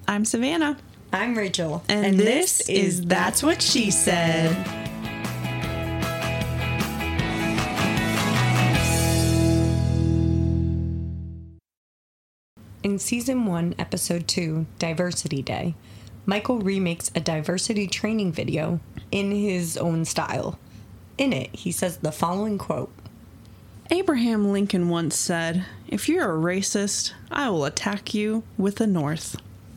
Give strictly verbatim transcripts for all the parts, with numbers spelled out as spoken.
I'm Savannah. I'm Rachel. And, and this, this is That's What She Said. In Season one, Episode two, Diversity Day, Michael remakes a diversity training video in his own style. In it, he says the following quote. Abraham Lincoln once said, "If you're a racist, I will attack you with the North."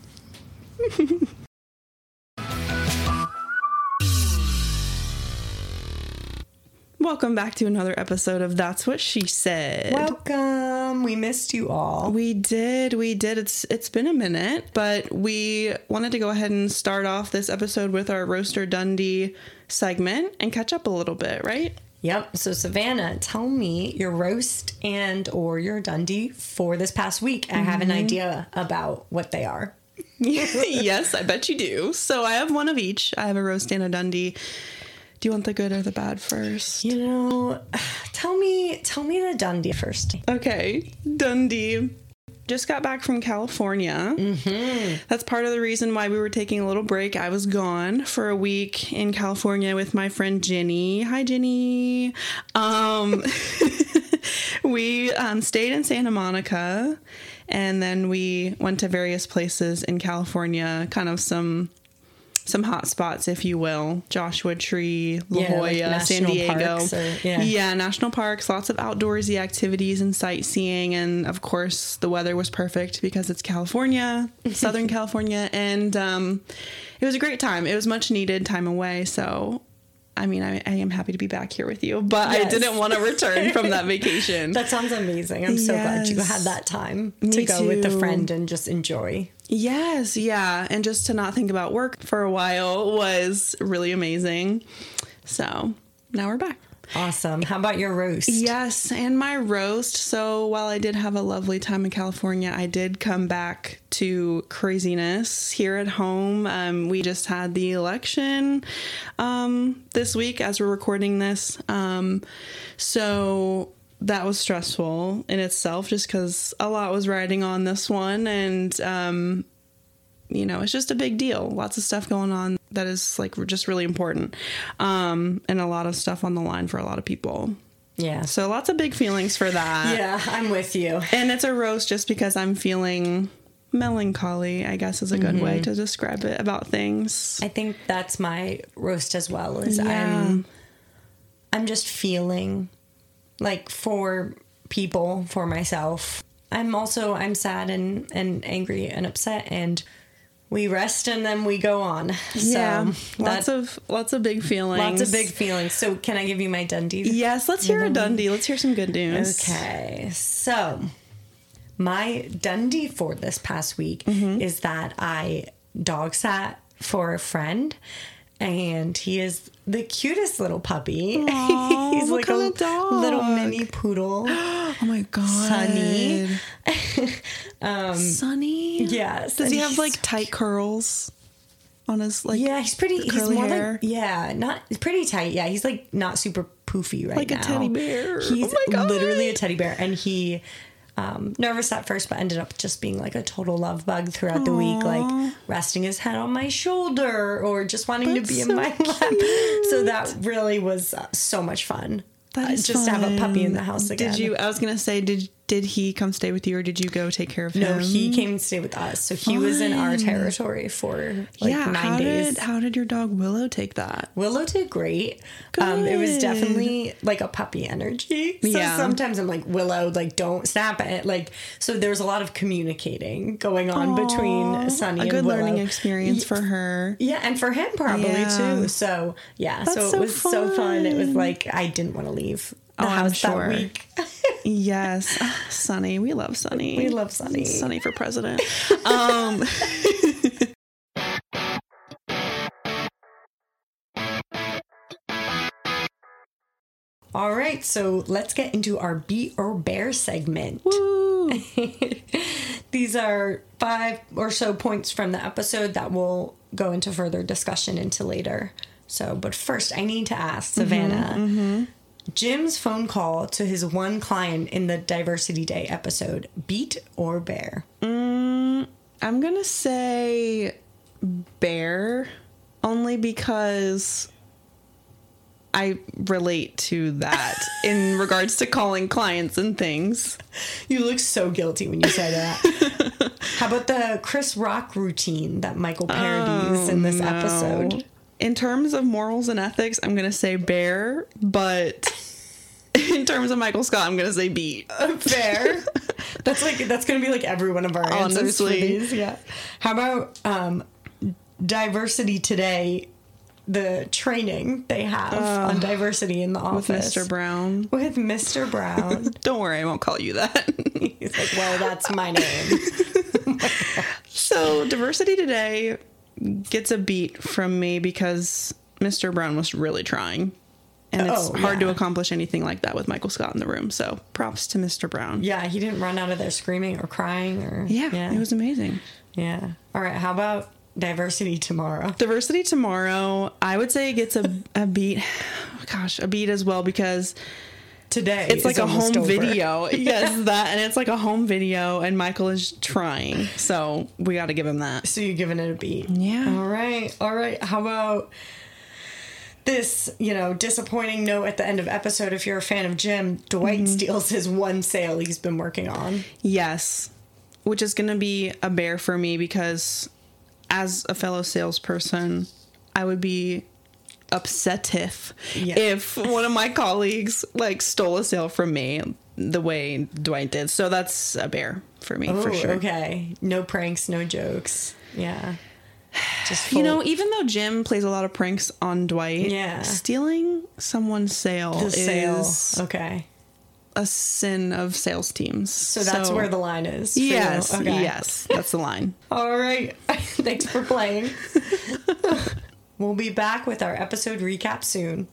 Welcome back to another episode of That's What She Said. Welcome. We missed you all. We did. We did. It's it's been a minute, but we wanted to go ahead and start off this episode with our Roaster Dundee segment and catch up a little bit, right? Yep. So Savannah, tell me your roast and or your Dundee for this past week. I mm-hmm. have an idea about what they are. Yes, I bet you do. So I have one of each. I have a roast and a Dundee. Do you want the good or the bad first? You know, tell me, tell me the Dundee first. Okay, Dundee. Just got back from California. Mm-hmm. That's part of the reason why we were taking a little break. I was gone for a week in California with my friend Ginny. Hi, Ginny. Um, we um, stayed in Santa Monica, and then we went to various places in California, kind of some... some hot spots, if you will. Joshua Tree, La yeah, Jolla, like San Diego. Or, yeah. yeah, national parks, lots of outdoorsy activities and sightseeing. And of course, the weather was perfect because it's California, Southern California. And um, it was a great time. It was much needed time away. So, I mean, I, I am happy to be back here with you, but yes. I didn't want to return from that vacation. That sounds amazing. I'm so yes. glad you had that time Me to go too. with a friend and just enjoy. Yes, yeah. And just to not think about work for a while was really amazing. So now we're back. Awesome. How about your roast? Yes, and my roast. So while I did have a lovely time in California, I did come back to craziness here at home. Um, we just had the election um, this week as we're recording this. Um, so... that was stressful in itself just because a lot was riding on this one. And, um, you know, it's just a big deal. Lots of stuff going on that is like just really important. Um, and a lot of stuff on the line for a lot of people. Yeah. So lots of big feelings for that. Yeah, I'm with you. And it's a roast just because I'm feeling melancholy, I guess is a good mm-hmm. way to describe it about things. I think that's my roast as well, is yeah. I'm, I'm just feeling... like for people, for myself. I'm also, I'm sad and, and angry and upset, and we rest and then we go on. Yeah, so lots of, lots of big feelings. Lots of big feelings. So can I give you my Dundee? Yes, let's hear a Dundee. Let's hear some good news. Okay, so my Dundee for this past week mm-hmm. is that I dog sat for a friend, and he is the cutest little puppy. Aww, He's what like kind a of dog? Little mini poodle. Oh my god, Sunny. um, Sunny. Yes. Does he have like tight curls on his like? Yeah, he's pretty. He's more hair? like yeah, not pretty tight. Yeah, he's like not super poofy right like now. Like a teddy bear. He's oh my god. literally a teddy bear, and he. Um, nervous at first, but ended up just being like a total love bug throughout Aww. the week, like resting his head on my shoulder or just wanting That's to be so in my cute. lap. So that really was uh, so much fun. That is uh, just fun. to have a puppy in the house again. Did you? I was gonna say, did did he come stay with you, or did you go take care of him? No, he came and stayed with us. So he fun. was in our territory for like yeah, nine how days. Did, how did your dog Willow take that? Willow did great. Um, it was definitely like a puppy energy. So yeah. sometimes I'm like, Willow, like don't snap at it. Like, so there's a lot of communicating going on Aww, between Sunny and Willow. A good learning experience for her. Yeah, and for him probably yeah. too. So yeah, That's so it so was fun. so fun. It was like I didn't want to leave the oh, house I'm sure. that week. Yes. Sunny. We love Sunny. We love Sunny. Sunny for president. um, All right, so let's get into our Beat or Bear segment. Woo! These are five or so points from the episode that we'll go into further discussion into later. So, but first, I need to ask Savannah, mm-hmm, mm-hmm. Jim's phone call to his one client in the Diversity Day episode, beat or bear? Mm, I'm going to say bear, only because I relate to that in regards to calling clients and things. You look so guilty when you say that. How about the Chris Rock routine that Michael parodies oh, in this no. episode? In terms of morals and ethics, I'm going to say bear, but in terms of Michael Scott, I'm going to say beat. Uh, fair. That's like, that's going to be like every one of our answers Honestly. for these. Yeah. How about um, Diversity Today? The training they have uh, on diversity in the office. With Mister Brown. With Mister Brown. Don't worry, I won't call you that. He's like, well, that's my name. Oh my so, Diversity Today gets a beat from me because Mister Brown was really trying. And it's oh, hard yeah. to accomplish anything like that with Michael Scott in the room. So, props to Mister Brown. Yeah, he didn't run out of there screaming or crying. or Yeah, yeah. It was amazing. Yeah. All right, how about Diversity Tomorrow? Diversity Tomorrow, I would say it gets a, a beat. Gosh, a beat as well, because today it's like a home over. video. Yes, that, and it's like a home video, and Michael is trying, so we got to give him that. So you're giving it a beat. Yeah. All right. All right. How about this, you know, disappointing note at the end of episode? If you're a fan of Jim, Dwight mm-hmm. steals his one sale he's been working on. Yes, which is going to be a bear for me, because as a fellow salesperson, I would be upset if yeah. if one of my colleagues like stole a sale from me the way Dwight did. So that's a bear for me. Ooh, for sure. Okay. No pranks, no jokes. Yeah. Just full. You know, even though Jim plays a lot of pranks on Dwight, yeah. stealing someone's sale the is sale. Okay. a sin of sales teams. So that's so, where the line is. Yes. Okay. Yes. That's the line. All right. Thanks for playing. We'll be back with our episode recap soon.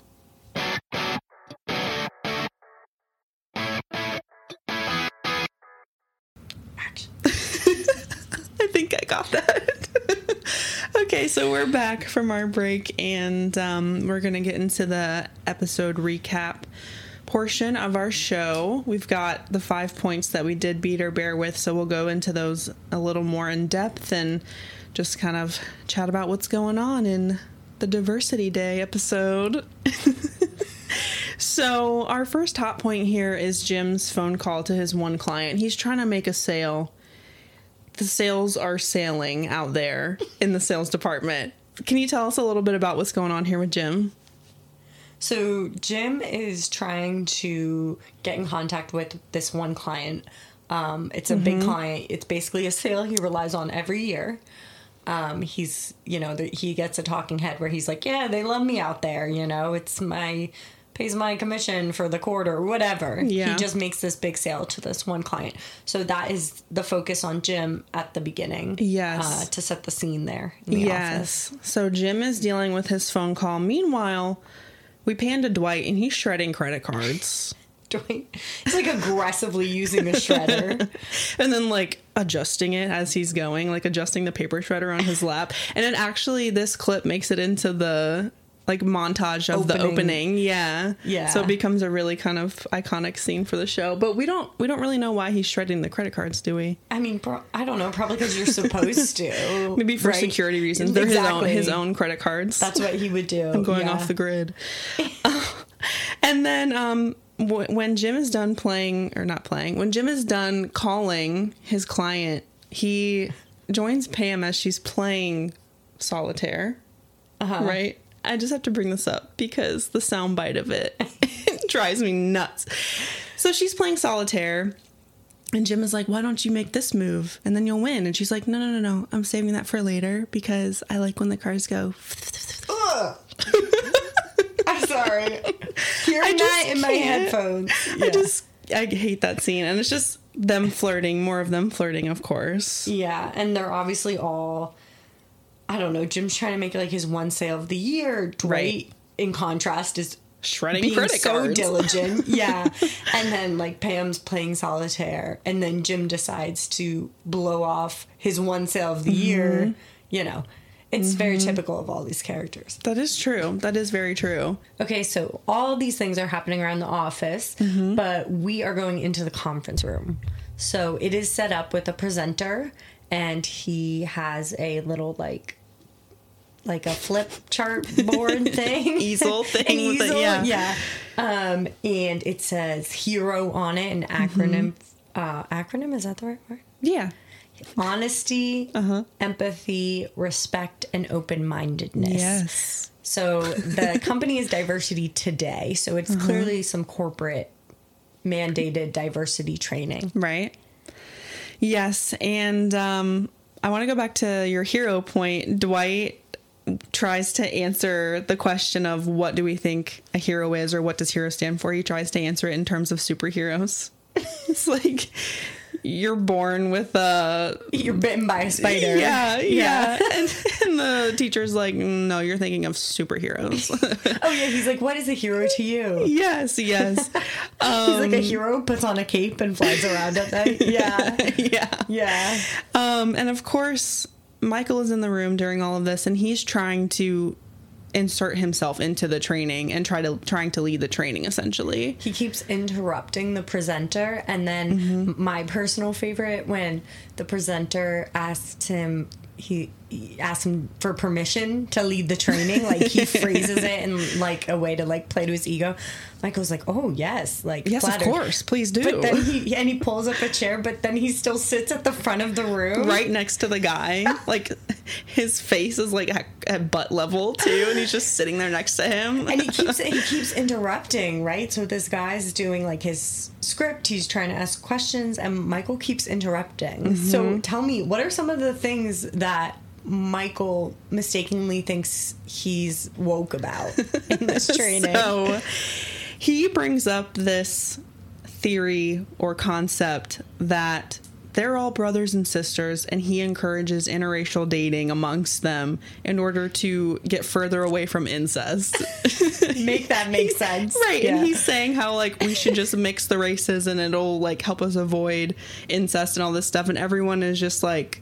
I think I got that. Okay, so we're back from our break, and um, we're going to get into the episode recap portion of our show. We've got the five points that we did beat or bear with, so we'll go into those a little more in depth and just kind of chat about what's going on in the Diversity Day episode. So our first hot point here is Jim's phone call to his one client. He's trying to make a sale. The sales are sailing out there in the sales department. Can you tell us a little bit about what's going on here with Jim? So Jim is trying to get in contact with this one client. Um, it's a mm-hmm. big client. It's basically a sale he relies on every year. Um, he's, you know, the, he gets a talking head where he's like, yeah, they love me out there. You know, it's my, pays my commission for the quarter or whatever. Yeah. He just makes this big sale to this one client. So that is the focus on Jim at the beginning. Yes. Uh, to set the scene there in the yes. office. So Jim is dealing with his phone call. Meanwhile, we pan to Dwight, and he's shredding credit cards. Dwight, he's like aggressively using a shredder. And then like adjusting it as he's going, like adjusting the paper shredder on his lap. And then actually this clip makes it into the like montage of opening. the opening. Yeah. Yeah. So it becomes a really kind of iconic scene for the show. But we don't we don't really know why he's shredding the credit cards, do we? I mean, pro- I don't know. Probably because you're supposed to. Maybe for right? security reasons. They're exactly. his own his own credit cards. That's what he would do. I'm going yeah. off the grid. uh, and then um, w- when Jim is done playing, or not playing, when Jim is done calling his client, he joins Pam as she's playing solitaire. Uh-huh. Right? I just have to bring this up because the soundbite of it, it drives me nuts. So she's playing solitaire, and Jim is like, why don't you make this move and then you'll win? And she's like, no, no, no, no. I'm saving that for later because I like when the cars go. Ugh. I'm sorry. Hearing that in my headphones. Yeah. I just, I hate that scene. And it's just them flirting, more of them flirting, of course. Yeah. And they're obviously all, I don't know, Jim's trying to make like his one sale of the year. Dwight, right. in contrast, is shredding being credit so cards. diligent. Yeah. And then like Pam's playing solitaire, and then Jim decides to blow off his one sale of the mm-hmm. year. You know, it's mm-hmm. very typical of all these characters. That is true. That is very true. Okay, so all these things are happening around the office, mm-hmm. but we are going into the conference room. So it is set up with a presenter and he has a little like like a flip chart board thing. Easel thing. An with easel, it, yeah. yeah. Um, and it says HERO on it, an acronym. Mm-hmm. Uh, acronym, is that the right word? Yeah. Honesty, uh-huh. empathy, respect, and open-mindedness. Yes. So the company is Diversity Today. So it's uh-huh. clearly some corporate mandated diversity training. Right. Yes. And um, I want to go back to your hero point. Dwight tries to answer the question of what do we think a hero is, or what does hero stand for. He tries to answer it in terms of superheroes. It's like, you're born with a... You're bitten by a spider. Yeah, yeah. yeah. And, and the teacher's like, no, you're thinking of superheroes. Oh, yeah. He's like, what is a hero to you? Yes, yes. Um, He's like, a hero puts on a cape and flies around at night. Yeah. Yeah. Yeah. Um, and of course, Michael is in the room during all of this, and he's trying to insert himself into the training and try to trying to lead the training, essentially. He keeps interrupting the presenter, and then mm-hmm. my personal favorite, when the presenter asked him he, he asked him for permission to lead the training, like he phrases it in like a way to like play to his ego. Michael's like, oh yes, like yes, flattered. Of course, please do. But then he and he pulls up a chair, but then he still sits at the front of the room, right next to the guy. Like his face is like at, at butt level too, and he's just sitting there next to him. And he keeps he keeps interrupting, right? So this guy's doing like his script. He's trying to ask questions, and Michael keeps interrupting. Mm-hmm. So tell me, what are some of the things that Michael mistakenly thinks he's woke about in this training? So he brings up this theory or concept that they're all brothers and sisters, and he encourages interracial dating amongst them in order to get further away from incest. Make that make sense. Right. Yeah. And he's saying how, like, we should just mix the races and it'll, like, help us avoid incest and all this stuff. And everyone is just like,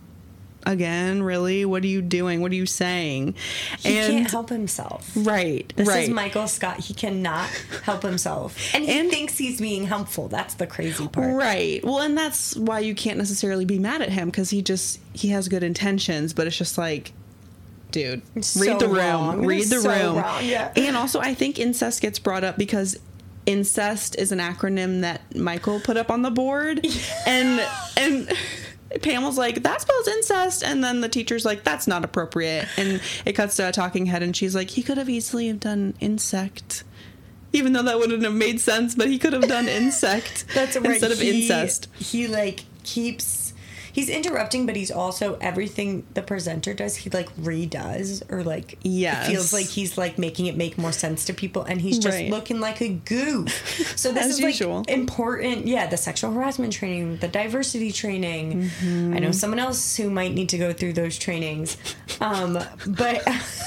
again, really? What are you doing? What are you saying? He and, can't help himself. Right. This right. is Michael Scott. He cannot help himself. And he and, thinks he's being helpful. That's the crazy part. Right. Well, and that's why you can't necessarily be mad at him, because he just, he has good intentions, but it's just like, dude, it's read so the room. Wrong. Read the so room. Wrong. Yeah. And also, I think incest gets brought up because incest is an acronym that Michael put up on the board. and, and... Pam was like, that spells incest, and then the teacher's like, that's not appropriate, and it cuts to a talking head, and she's like, he could have easily have done insect, even though that wouldn't have made sense, but he could have done insect that's right. instead of he, incest. He like keeps he's interrupting, but he's also, everything the presenter does, he like redoes, or like yes. it feels like he's like making it make more sense to people, and he's just right. looking like a goof. So this As is usual. like important. Yeah, the sexual harassment training, the diversity training. Mm-hmm. I know someone else who might need to go through those trainings, um, but.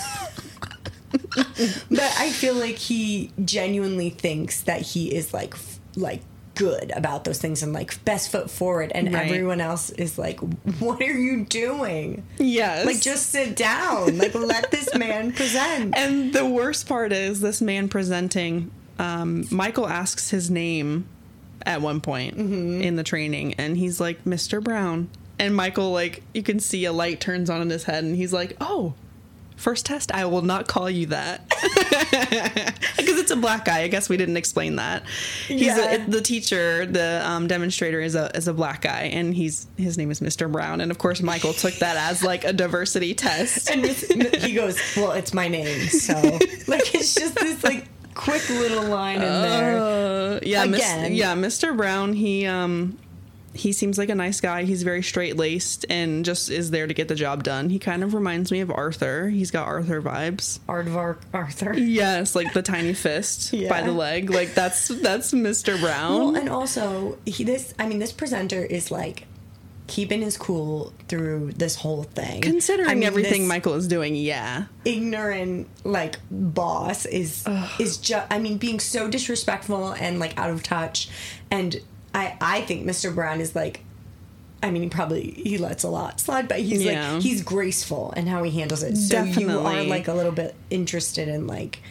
But I feel like he genuinely thinks that he is like f- like good about those things and like best foot forward, and right. everyone else is like, what are you doing? Yes. Like, just sit down. Like, let this man present. And the worst part is this man presenting, um, Michael asks his name at one point mm-hmm. in the training, and he's like, Mister Brown. And Michael, like, you can see a light turns on in his head, and he's like, oh, first test, I will not call you that. Because it's a black guy. I guess we didn't explain that. He's yeah. a, the teacher, the um, demonstrator is a is a black guy, and he's his name is Mister Brown. And of course, Michael took that as like a diversity test. And he goes, well, it's my name. So like, it's just this like quick little line in there. Uh, yeah, Again. Mis- yeah, Mister Brown, he um he seems like a nice guy. He's very straight-laced and just is there to get the job done. He kind of reminds me of Arthur. He's got Arthur vibes. Aardvark Arthur. Yes, like the tiny fist yeah. by the leg. Like, that's that's Mister Brown. Well, and also, he, this, I mean, this presenter is, like, keeping his cool through this whole thing. Considering I mean, everything Michael is doing, yeah. Ignorant, like, boss is, Ugh. is just, I mean, being so disrespectful and, like, out of touch. And I, I think Mister Brown is like, I mean, he probably, he lets a lot slide, but he's yeah. like, he's graceful in how he handles it. So Definitely. you are like a little bit interested in like,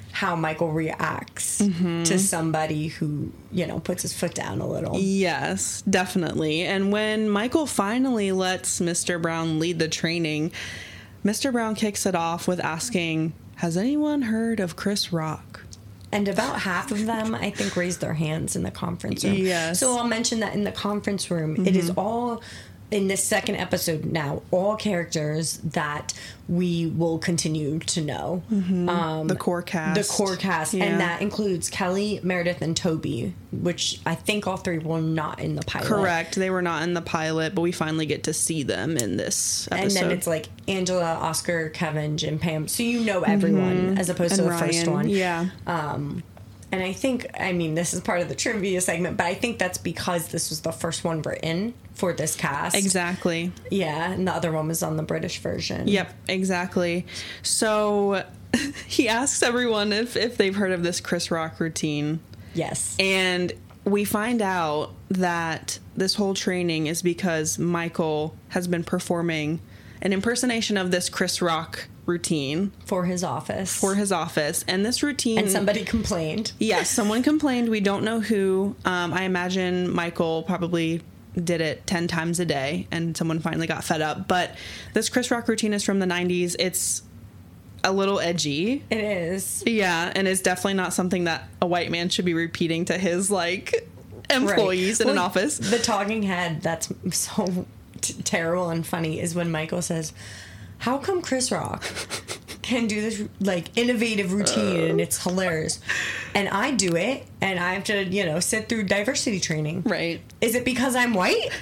how Michael reacts mm-hmm. to somebody who, you know, puts his foot down a little. Yes, definitely. And when Michael finally lets Mister Brown lead the training, Mister Brown kicks it off with asking, has anyone heard of Chris Rock? And about half of them, I think, raised their hands in the conference room. Yes. So I'll mention that in the conference room, mm-hmm. it is all, in this second episode now, all characters that we will continue to know. Mm-hmm. Um, the core cast. The core cast. Yeah. And that includes Kelly, Meredith, and Toby, which I think all three were not in the pilot. Correct. They were not in the pilot, but we finally get to see them in this episode. And then it's like Angela, Oscar, Kevin, Jim, Pam. So you know everyone mm-hmm. as opposed and to the Ryan. first one. Yeah. Um, and I think, I mean, this is part of the trivia segment, but I think that's because this was the first one written for this cast. Exactly. Yeah, and the other one was on the British version. Yep, exactly. So he asks everyone if, if they've heard of this Chris Rock routine. Yes. And we find out that this whole training is because Michael has been performing an impersonation of this Chris Rock routine for his office for his office and this routine, and somebody complained. Yes, someone complained. We don't know who. um I imagine Michael probably did it ten times a day and someone finally got fed up. But this Chris Rock routine is from the nineties. It's a little edgy. It is. Yeah, and it's definitely not something that a white man should be repeating to his like employees right. in well, an office. The talking head that's so t- terrible and funny is when Michael says, how come Chris Rock can do this like innovative routine uh, and it's hilarious, and I do it and I have to, you know, sit through diversity training? Right. Is it because I'm white?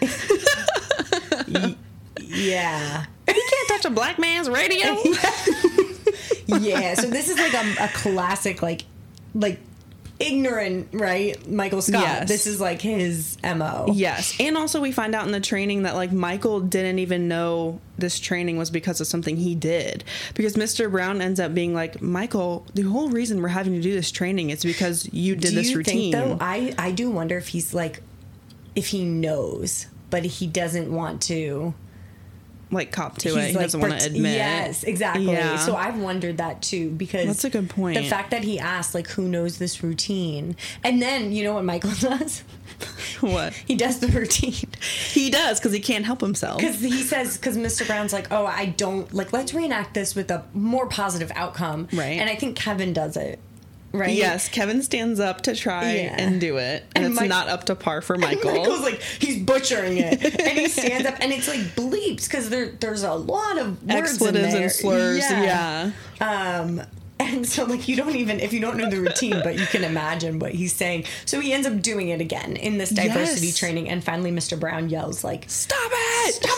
y- yeah. You can't touch a black man's radio. Yeah. So this is like a, a classic, like, like ignorant, right? Michael Scott. Yes. This is like his M O. Yes. And also we find out in the training that like Michael didn't even know this training was because of something he did. Because Mister Brown ends up being like, Michael, the whole reason we're having to do this training is because you did do this you routine. Think, though, I, I do wonder if he's like, if he knows, but he doesn't want to. Like cop to it. He like, doesn't want to admit. Yes, exactly. Yeah. So I've wondered that too, because that's a good point. The fact that he asked, like, who knows this routine? And then, you know what Michael does? What? He does the routine. He does, because he can't help himself. Because he says, because Mister Brown's like, oh, I don't, like, let's reenact this with a more positive outcome. Right. And I think Kevin does it. Right? Yes, Kevin stands up to try yeah. and do it, and, and it's Mike, not up to par for Michael. Michael's like, he's butchering it, and he stands up, and it's like bleeps, because there, there's a lot of words expletives in there. And slurs. Yeah. yeah. Um, and so, like, you don't even, if you don't know the routine, but you can imagine what he's saying. So he ends up doing it again in this diversity yes. training, and finally Mister Brown yells, like, stop it! Stop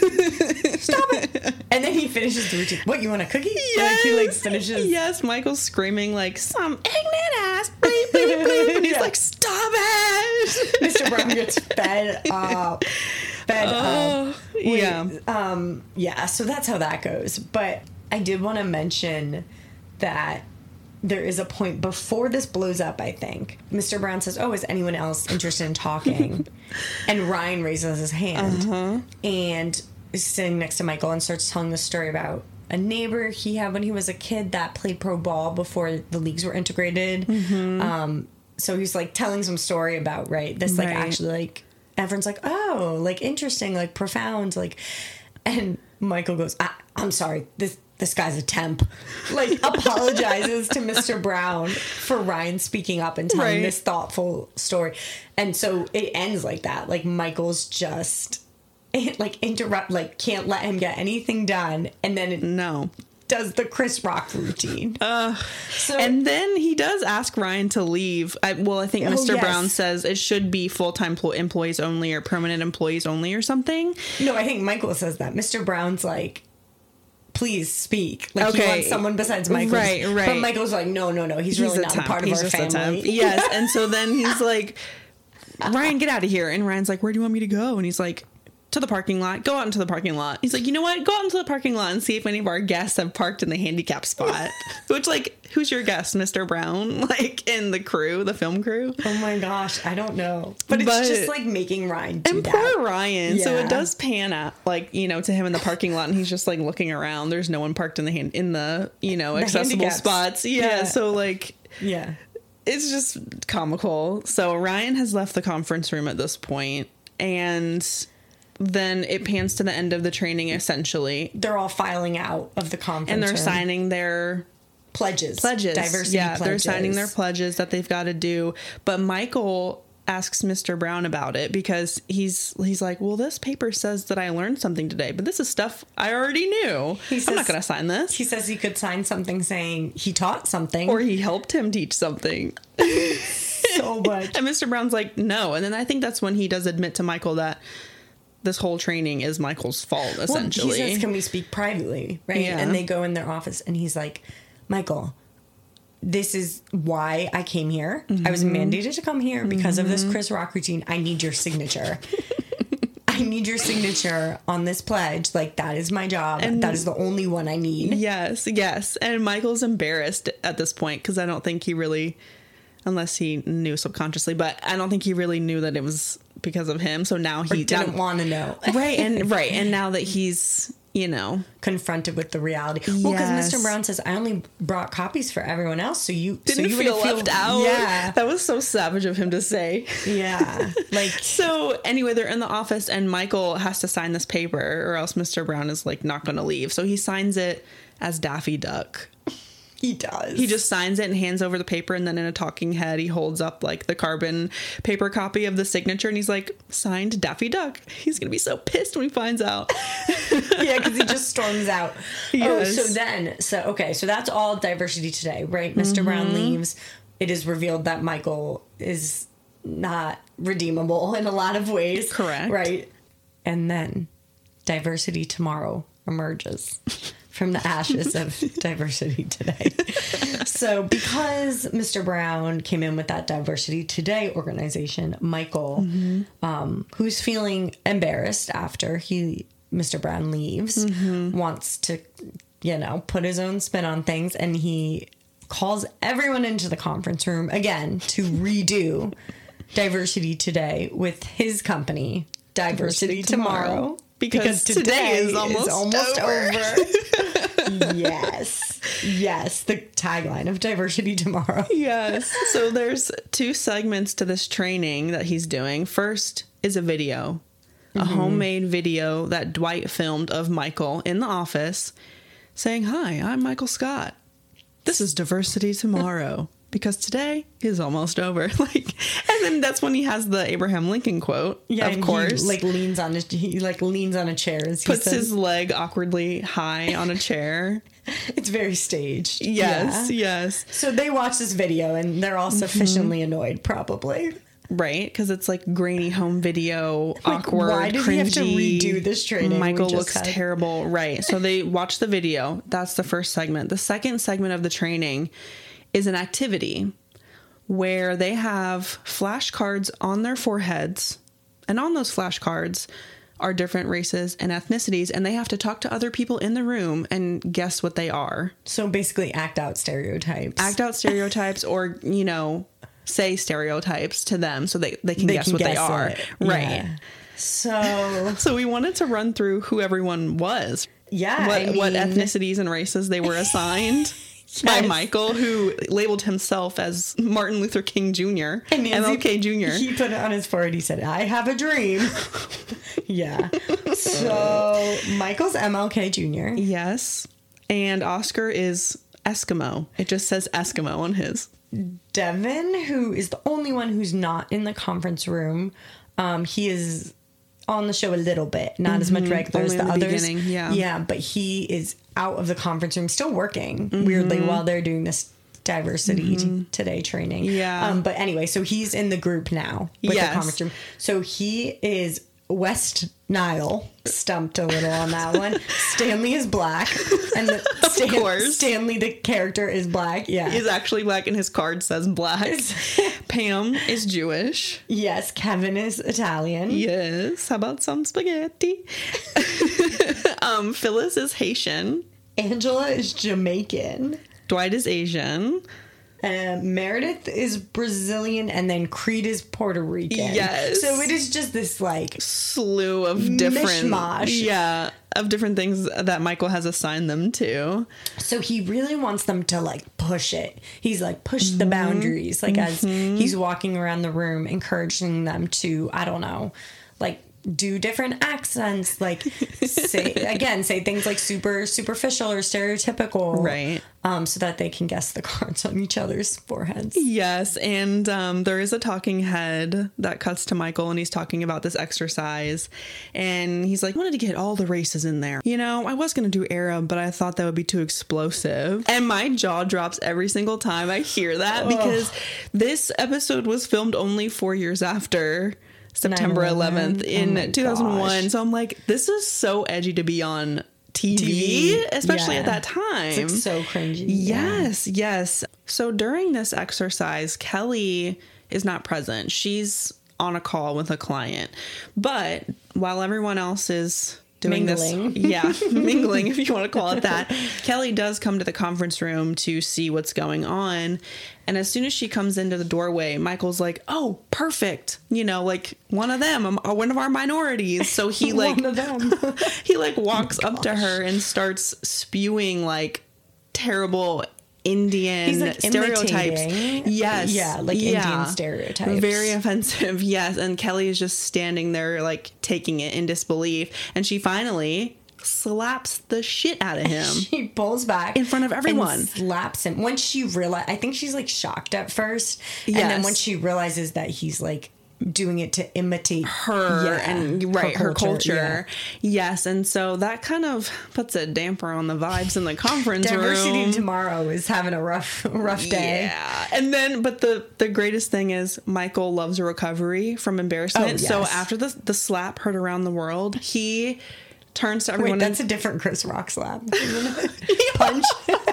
it! Stop it! And then he finishes the routine. What, you want a cookie? Yes! Like, he, like, finishes. Yes, Michael's screaming, like, some ignorant ass, bleep, bleep, bleep, and he's yeah. like, stop it! Mister Brown gets fed up. Fed uh, up. Wait, yeah. Um, yeah, so that's how that goes. But I did want to mention that there is a point before this blows up, I think. Mister Brown says, oh, is anyone else interested in talking? And Ryan raises his hand uh-huh. and is sitting next to Michael and starts telling the story about a neighbor he had when he was a kid that played pro ball before the leagues were integrated. Mm-hmm. Um, so he's like telling some story about, right, this like right. actually like, everyone's like, oh, like interesting, like profound, like, and Michael goes, I- I'm sorry, this this guy's a temp. Like, apologizes to Mister Brown for Ryan speaking up and telling right. this thoughtful story. And so it ends like that. Like, Michael's just, like, interrupt, like, can't let him get anything done. And then it no. does the Chris Rock routine. Uh, so, and then he does ask Ryan to leave. I, well, I think Mister Oh, yes. Brown says it should be full-time pl- employees only or permanent employees only or something. No, I think Michael says that. Mister Brown's like, please speak. Like, okay. he wants someone besides Michael. Right, right. But Michael's like, no, no, no. He's, he's really not temp. a part of he's our just family. A temp. Yes. And so then he's like, Ryan, get out of here. And Ryan's like, where do you want me to go? And he's like, to the parking lot. Go out into the parking lot. He's like, you know what? Go out into the parking lot and see if any of our guests have parked in the handicap spot. Which, like, who's your guest, Mister Brown? Like, in the crew, the film crew? Oh my gosh, I don't know. But it's but, just like making Ryan do and that. And poor Ryan. Yeah. So it does pan out, like, you know, to him in the parking lot, and he's just like looking around. There's no one parked in the hand in the, you know, the accessible spots. Yeah, yeah. So like, yeah. It's just comical. So Ryan has left the conference room at this point, and then it pans to the end of the training, essentially. They're all filing out of the conference and they're room. signing their pledges. Pledges. Diversity yeah, pledges. They're signing their pledges that they've got to do. But Michael asks Mister Brown about it because he's he's like, well, this paper says that I learned something today, but this is stuff I already knew. He says, I'm not going to sign this. He says he could sign something saying he taught something. Or he helped him teach something. So much. And Mister Brown's like, no. And then I think that's when he does admit to Michael that this whole training is Michael's fault, essentially. Well, he says, can we speak privately? Right? Yeah. And they go in their office and he's like, Michael, this is why I came here. Mm-hmm. I was mandated to come here because mm-hmm. of this Chris Rock routine. I need your signature. I need your signature on this pledge. Like, that is my job. And that is the only one I need. Yes, yes. And Michael's embarrassed at this point because I don't think he really, unless he knew subconsciously, but I don't think he really knew that it was because of him. So now he or didn't want to know. Right. And right. And now that he's, you know, confronted with the reality. Well, because yes. Mister Brown says, I only brought copies for everyone else, so you didn't so you feel left feel, out. Yeah, that was so savage of him to say. Yeah, like so. Anyway, they're in the office, and Michael has to sign this paper, or else Mister Brown is like not going to leave. So he signs it as Daffy Duck. He does. He just signs it and hands over the paper, and then in a talking head, he holds up like the carbon paper copy of the signature, and he's like, signed Daffy Duck. He's gonna be so pissed when he finds out. Yeah, because he just storms out. Yes. Oh, so then, so okay, so that's all Diversity Today, right? Mister Mm-hmm. Brown leaves. It is revealed that Michael is not redeemable in a lot of ways. Correct. Right. And then Diversity Tomorrow emerges from the ashes of Diversity Today. So because Mister Brown came in with that Diversity Today organization, Michael, mm-hmm. um, who's feeling embarrassed after he Mister Brown leaves, mm-hmm. wants to, you know, put his own spin on things, and he calls everyone into the conference room again to redo Diversity Today with his company, Diversity, Diversity Tomorrow. Tomorrow. Because, because today, today is almost, is almost over. over. Yes. Yes. The tagline of Diversity Tomorrow. Yes. So there's two segments to this training that he's doing. First is a video, mm-hmm. a homemade video that Dwight filmed of Michael in the office saying, hi, I'm Michael Scott. This is Diversity Tomorrow. Because today is almost over. Like, and then that's when he has the Abraham Lincoln quote. Yeah, of course. He, like leans on a he like leans on a chair as he puts says. his leg awkwardly high on a chair. It's very staged. Yes, yeah. yes. So they watch this video and they're all sufficiently mm-hmm. annoyed, probably. Right, because it's like grainy home video, like, awkward, why did cringy. He have to redo this training? Michael looks had? terrible. Right. So they watch the video. That's the first segment. The second segment of the training is an activity where they have flashcards on their foreheads, and on those flashcards are different races and ethnicities, and they have to talk to other people in the room and guess what they are. So basically act out stereotypes. Act out stereotypes or, you know, say stereotypes to them so they, they can they guess can what guess they are. It. Right. Yeah. So so we wanted to run through who everyone was. Yeah. What, I mean, what ethnicities and races they were assigned. Yes. By Michael, who labeled himself as Martin Luther King Junior And M L K Junior He put it on his forehead. He said, I have a dream. Yeah. So Michael's M L K Junior Yes. And Oscar is Eskimo. It just says Eskimo on his. Devin, who is the only one who's not in the conference room, um, he is on the show a little bit, not mm-hmm. as much regular Only as the, the others. Beginning. Yeah. Yeah, but he is out of the conference room, still working mm-hmm. weirdly while they're doing this Diversity mm-hmm. Today training. Yeah. Um, but anyway, so he's in the group now with yes. the conference room. So he is West Nile. Stumped a little on that one. Stanley is black. And the, Stan, of course. Stanley, the character, is black. Yeah. He's actually black and his card says black. Pam is Jewish. Yes. Kevin is Italian. Yes. How about some spaghetti? um, Phyllis is Haitian. Angela is Jamaican. Dwight is Asian. Uh, Meredith is Brazilian, and then Creed is Puerto Rican. Yes. So it is just this, like, slew of different... mishmash. Yeah, of different things that Michael has assigned them to. So he really wants them to, like, push it. He's, like, push the boundaries. Like, mm-hmm. as he's walking around the room, encouraging them to, I don't know, like... do different accents, like say again say things like super superficial or stereotypical, right? Um, so that they can guess the cards on each other's foreheads. Yes, and um, there is a talking head that cuts to Michael, and he's talking about this exercise, and he's like, I wanted to get all the races in there. You know, I was going to do Arab, but I thought that would be too explosive. And my jaw drops every single time I hear that, because this episode was filmed only four years after September eleventh in oh two thousand one. Gosh. So I'm like, this is so edgy to be on T V, T V. Especially yeah. at that time. It's like so cringy. Yes, yeah. yes. So during this exercise, Kelly is not present. She's on a call with a client. But while everyone else is doing mingling. this, yeah, mingling, if you want to call it that, Kelly does come to the conference room to see what's going on. And as soon as she comes into the doorway, Michael's like, oh, perfect. You know, like one of them, one of our minorities. So he like, one of them. he like walks oh up to her and starts spewing like terrible Indian like stereotypes. Imitating. Yes. Yeah, like yeah. Indian stereotypes. Very offensive. Yes. And Kelly is just standing there like taking it in disbelief. And she finally slaps the shit out of him. She pulls back in front of everyone. And slaps him. Once she realized, I think she's like shocked at first. Yes. And then when she realizes that he's like doing it to imitate her yeah, and right her culture, her culture. Yeah. Yes, and so that kind of puts a damper on the vibes in the conference Diversity room. Tomorrow is having a rough rough day. Yeah, and then but the the greatest thing is Michael loves a recovery from embarrassment. Oh, yes. So after the the slap heard around the world, he turns to everyone. Wait, that's and, a different Chris Rock slap. Punch.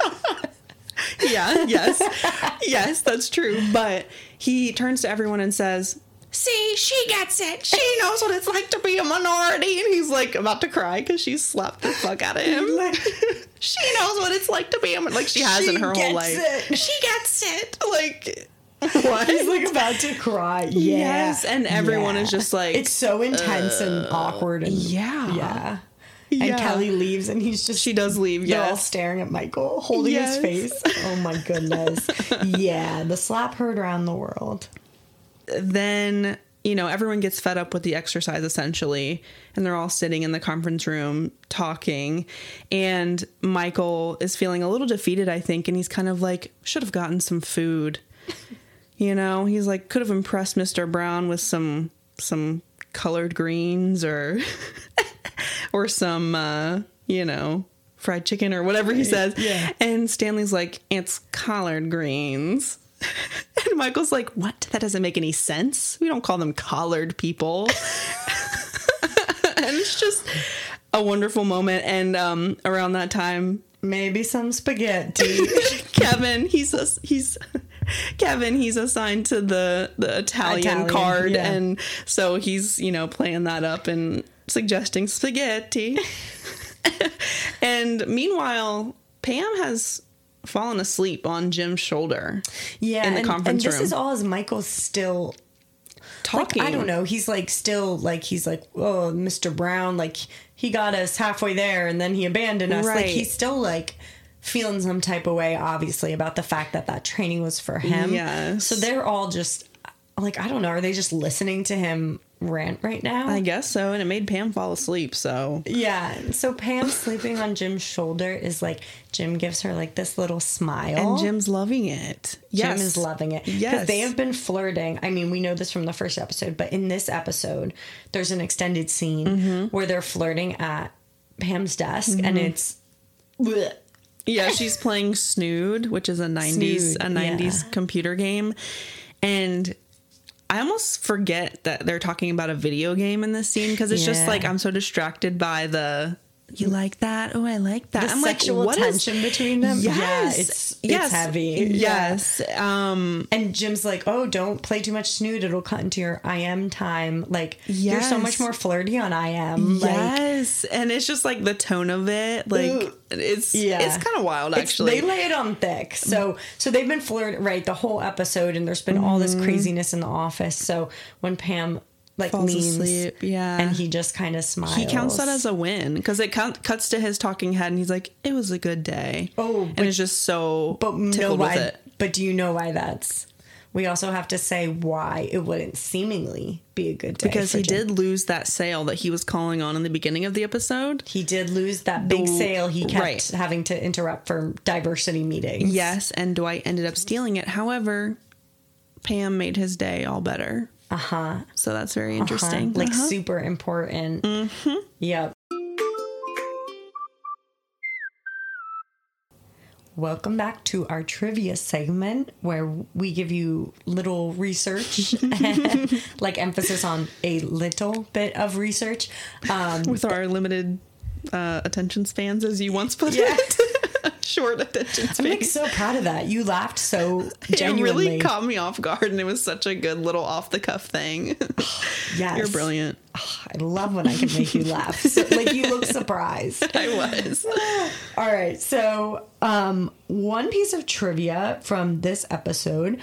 Yeah. Yes. Yes, that's true. But he turns to everyone and says, see, she gets it. She knows what it's like to be a minority. And he's like about to cry because she slapped the fuck out of him. She knows what it's like to be a minority. Like she has she in her whole life. It. She gets it. Like, what? He's like about to cry. Yeah. Yes. And everyone yeah. is just like. It's so intense uh, and awkward. And yeah. Yeah. And yeah. Kelly leaves and he's just... She does leave, They're yes. all staring at Michael, holding yes. his face. Oh my goodness. Yeah, the slap heard around the world. Then, you know, everyone gets fed up with the exercise, essentially. And they're all sitting in the conference room talking. And Michael is feeling a little defeated, I think. And he's kind of like, should have gotten some food. You know, he's like, could have impressed Mister Brown with some some colored greens or... or some, uh, you know, fried chicken or whatever he says. Yeah. And Stanley's like, it's collard greens. And Michael's like, what? That doesn't make any sense. We don't call them collared people. And it's just a wonderful moment. And um, around that time, maybe some spaghetti. Kevin, he's a, he's Kevin, he's assigned to the, the Italian, Italian card. Yeah. And so he's, you know, playing that up and suggesting spaghetti. And meanwhile, Pam has fallen asleep on Jim's shoulder. Yeah, in the and, conference and room. This is all as Michael's still talking. Like, I don't know. He's like still like he's like, oh, Mister Brown, like he got us halfway there and then he abandoned us. Right. Like he's still like feeling some type of way, obviously, about the fact that that training was for him. Yes. So they're all just like, I don't know. Are they just listening to him rant right now? I guess so. And it made Pam fall asleep. So yeah. So Pam sleeping on Jim's shoulder is like, Jim gives her like this little smile. And Jim's loving it. Yes. Jim is loving it. Yes. Because they have been flirting. I mean, we know this from the first episode, but in this episode, there's an extended scene mm-hmm. where they're flirting at Pam's desk mm-hmm. and it's... bleh. Yeah, she's playing Snood, which is a nineties Snood, a nineties yeah. computer game. And I almost forget that they're talking about a video game in this scene because it's yeah. just like I'm so distracted by the you like that? Oh, I like that. The I'm sexual like, what tension is... between them. Yes, yeah, it's yes, it's heavy. Yes. Yeah. Um, and Jim's like, oh, don't play too much snoot. It'll cut into your I M time. Like, yes. you're so much more flirty on I M. Yes, like, and it's just like the tone of it. Like, ooh, it's yeah. it's kind of wild. Actually, it's, they lay it on thick. So so they've been flirting right the whole episode, and there's been mm-hmm. all this craziness in the office. So when Pam like falls leans, asleep, yeah, and he just kind of smiles. He counts that as a win because it count, cuts to his talking head, and he's like, "It was a good day." Oh, and it's just so but tickled know why, with it. But do you know why that's? We also have to say why it wouldn't seemingly be a good day because for he Jim. did lose that sale that he was calling on in the beginning of the episode. He did lose that big the, sale. He kept right. having to interrupt for diversity meetings. Yes, and Dwight ended up stealing it. However, Pam made his day all better. Uh-huh. So that's very interesting. Uh-huh. Like uh-huh. super important. Mm-hmm. Yep. Welcome back to our trivia segment where we give you little research, like emphasis on a little bit of research. Um, With our limited uh, attention spans, as you once put yeah. it. Short attention span. I'm like so proud of that. You laughed so genuinely. It really caught me off guard, and it was such a good little off the cuff thing. Yes. You're brilliant. Oh, I love when I can make you laugh. So, like you look surprised. I was. All right. So um, one piece of trivia from this episode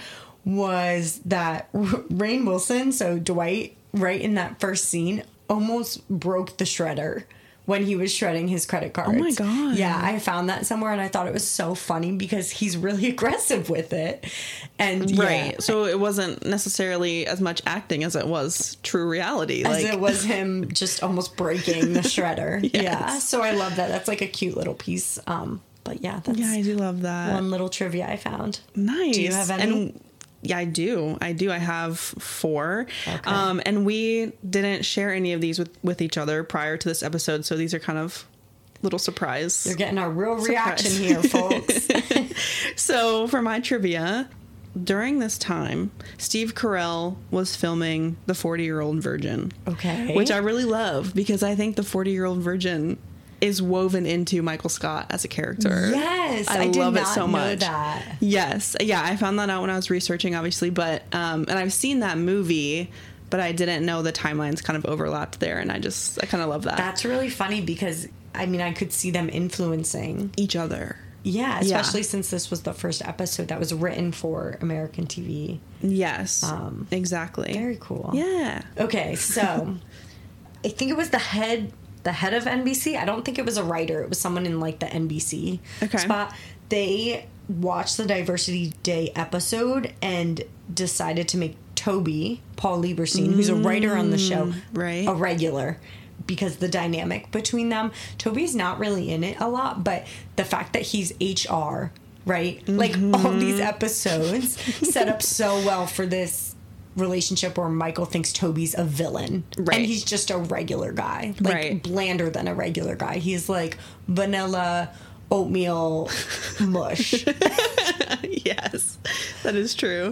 was that Rainn Wilson, so Dwight, right in that first scene, almost broke the shredder when he was shredding his credit cards. Oh my God. Yeah, I found that somewhere and I thought it was so funny because he's really aggressive with it. And right. Yeah, so it wasn't necessarily as much acting as it was true reality. As like it was him just almost breaking the shredder. Yes. Yeah. So I love that. That's like a cute little piece. Um, but yeah, that's yeah, I do love that. One little trivia I found. Nice. Do you have any? And yeah, I do. I do. I have four. Okay. Um, and we didn't share any of these with, with each other prior to this episode. So these are kind of little surprise. You're getting our real reaction here, folks. So for my trivia, during this time, Steve Carell was filming The forty-Year-Old Virgin. Okay. Which I really love because I think The forty-Year-Old Virgin is woven into Michael Scott as a character. Yes, I, I did love not it so know much. That. Yes, yeah, I found that out when I was researching, obviously, but um, and I've seen that movie, but I didn't know the timelines kind of overlapped there, and I just I kind of love that. That's really funny because I mean I could see them influencing each other. Yeah, especially yeah. since this was the first episode that was written for American T V. Yes, um, exactly. Very cool. Yeah. Okay, so I think it was the head. The head of N B C, I don't think it was a writer. It was someone in like the N B C okay. spot. They watched the Diversity Day episode and decided to make Toby, Paul Lieberstein, mm, who's a writer on the show, right. a regular. Because the dynamic between them, Toby's not really in it a lot, but the fact that he's H R, right? Mm-hmm. Like all these episodes set up so well for this relationship where Michael thinks Toby's a villain, right. and he's just a regular guy, like right. blander than a regular guy. He's like vanilla oatmeal mush. Yes, that is true.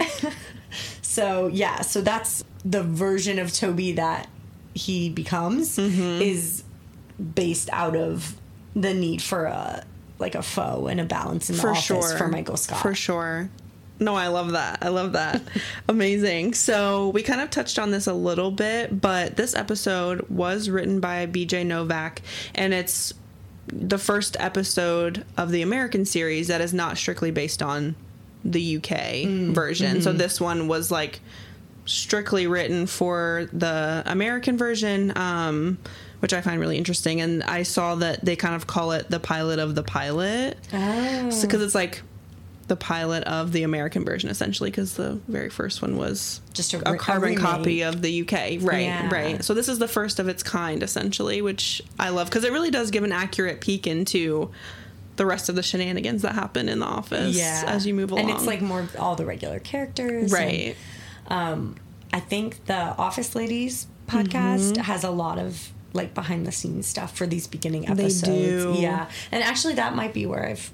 So yeah, so that's the version of Toby that he becomes mm-hmm. is based out of the need for a like a foe and a balance in the for office sure. for Michael Scott. For sure. No, I love that. I love that. Amazing. So we kind of touched on this a little bit, but this episode was written by B J Novak, and it's the first episode of the American series that is not strictly based on the U K mm, version. Mm-hmm. So this one was like strictly written for the American version, um, which I find really interesting. And I saw that they kind of call it the pilot of the pilot. Oh. So, 'cause it's like the pilot of the American version, essentially, because the very first one was just a, a carbon a copy of the U K. Right, yeah. right. So this is the first of its kind, essentially, which I love because it really does give an accurate peek into the rest of the shenanigans that happen in the office yeah. as you move along. And it's like more all the regular characters. Right. And, um, I think the Office Ladies podcast mm-hmm. has a lot of like behind the scenes stuff for these beginning episodes. They do. Yeah. And actually that might be where I've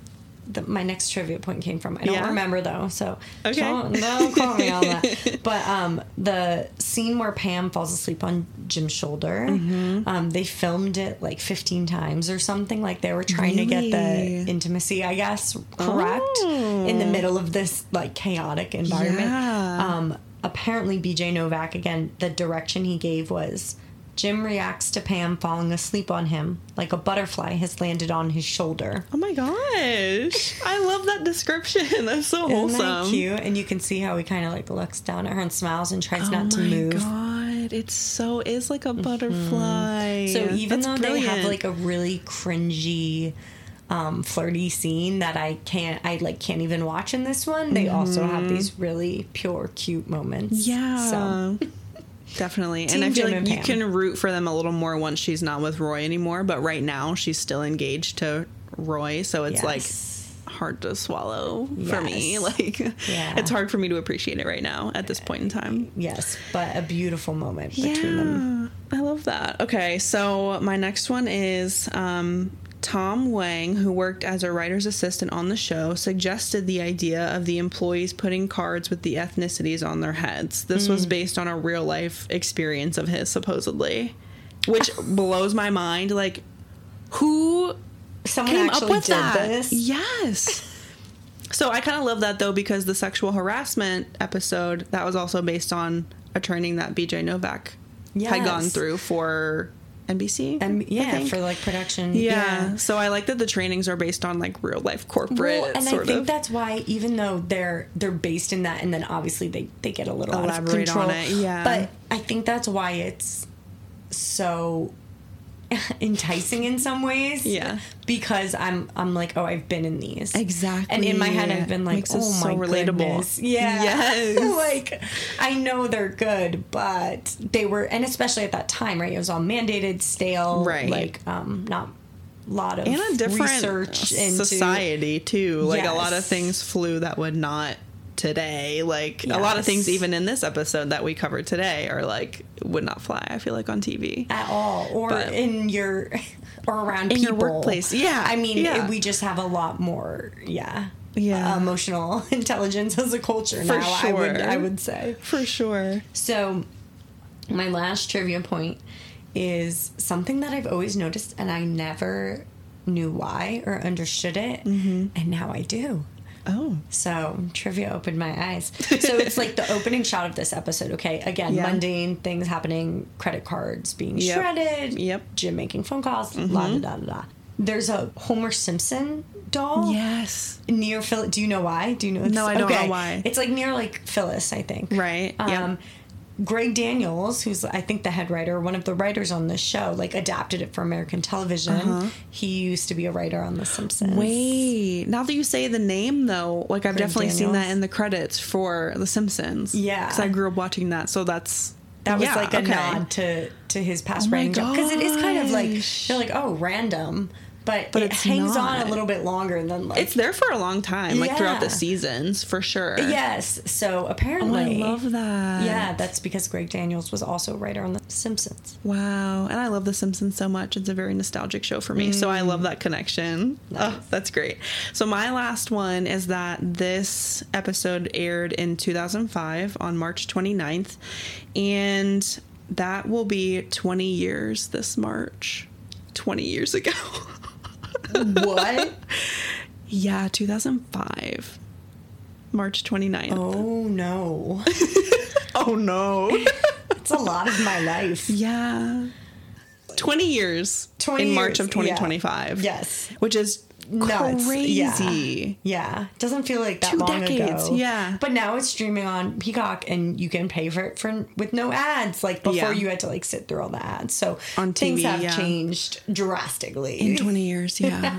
the, my next trivia point came from. I don't Yeah. remember though, so Okay. don't, don't call me on that. But um, the scene where Pam falls asleep on Jim's shoulder, Mm-hmm. um, they filmed it like fifteen times or something. Like they were trying to get the Really? intimacy, I guess, correct Oh. in the middle of this like chaotic environment. Yeah. Um, apparently, B J Novak, again, the direction he gave was Jim reacts to Pam falling asleep on him like a butterfly has landed on his shoulder. Oh my gosh. I love that description. That's so Isn't that wholesome. cute? And you can see how he kind of like looks down at her and smiles and tries Oh not to my move. god. It so is like a butterfly. So even That's though they have brilliant. like a really cringy, um, flirty scene that I can't, I like can't even watch in this one, they also have these really pure, cute moments. Yeah. So Definitely. Team And I feel Jim like and you Pam. can root for them a little more once she's not with Roy anymore. But right now, she's still engaged to Roy. So it's Yes. like hard to swallow for me. Yes. Like, Yeah. it's hard for me to appreciate it right now at this point in time. yes, but a beautiful moment between them. I love that. Okay, so my next one is um, Tom Wang, who worked as a writer's assistant on the show, suggested the idea of the employees putting cards with the ethnicities on their heads. This Mm. was based on a real life experience of his, supposedly, which blows my mind. Like, who Someone came actually up with did that? this. Yes. So I kind of love that though, because the sexual harassment episode, that was also based on a training that B J Novak had gone Yes. through for N B C. And I yeah, think. for like production. yeah. So I like that the trainings are based on like real life corporate Well, and I sort think of. that's why, even though they're they're based in that, and then obviously they they get a little out of Elaborate control. on it, yeah. But I think that's why it's so enticing in some ways. Yeah. Because I'm I'm like, oh, I've been in these. Exactly. And in my head, I've been like, Makes it oh so my relatable. goodness. Yeah. Yes. Like, I know they're good, but they were, and especially at that time, right? It was all mandated, stale, Right. like, um, not a lot of and a different research into society too. Like a lot of Yes. things flew that would not today. Like a lot of Yes. things even in this episode that we covered today are like would not fly, I feel like, on T V. at all, or But- in your or around In your people. workplace. Yeah. I mean, Yeah. it- we just have a lot more, yeah, Yeah. uh, emotional intelligence as a culture For now. I would, sure. I would say. For sure. So, my last trivia point is something that I've always noticed, and I never knew why or understood it, Mm-hmm. and now I do. Oh. So trivia opened my eyes. So it's like the opening shot of this episode. Okay, again, Yeah. mundane things happening, credit cards being Yep. shredded, Yep. Jim making phone calls, la da da da da. There's a Homer Simpson doll Yes. near Phyllis. Do you know why? Do you know? No, I don't know why. It's like near like Phyllis, I think. Right. Um, Yep. Greg Daniels, who's I think the head writer, one of the writers on this show, like adapted it for American television. Uh-huh. He used to be a writer on The Simpsons. Wait, now that you say the name though, like I've Greg definitely seen Daniels. that in the credits for The Simpsons. Yeah. Because I grew up watching that, so that's That was yeah, like a okay. nod to to his past Oh my writing job, because it is kind of like gosh. you're like, oh, random, but, But it it's hangs not. on a little bit longer than like It's there for a long time, like throughout the Yeah. seasons, for sure. yes. So Oh, apparently, I love that. yeah, that's because Greg Daniels was also a writer on The Simpsons. Wow. And I love The Simpsons so much. It's a very nostalgic show for me. So I love that connection. Oh, that's great. So my last one is that this episode aired in two thousand five on March twenty-ninth. And that will be twenty years this March. twenty years ago. What? Yeah, two thousand five. March twenty-ninth. Oh no, Oh no. it's a lot of my life. Yeah. twenty years twenty in March years, of twenty twenty-five. Yeah. Yes. Which is Nuts. crazy. Yeah. Doesn't feel like that Two long decades, ago. yeah. But now it's streaming on Peacock and you can pay for it for with no ads. Like before Yeah. you had to like sit through all the ads. So On T V, things have yeah. changed drastically. In twenty years, yeah.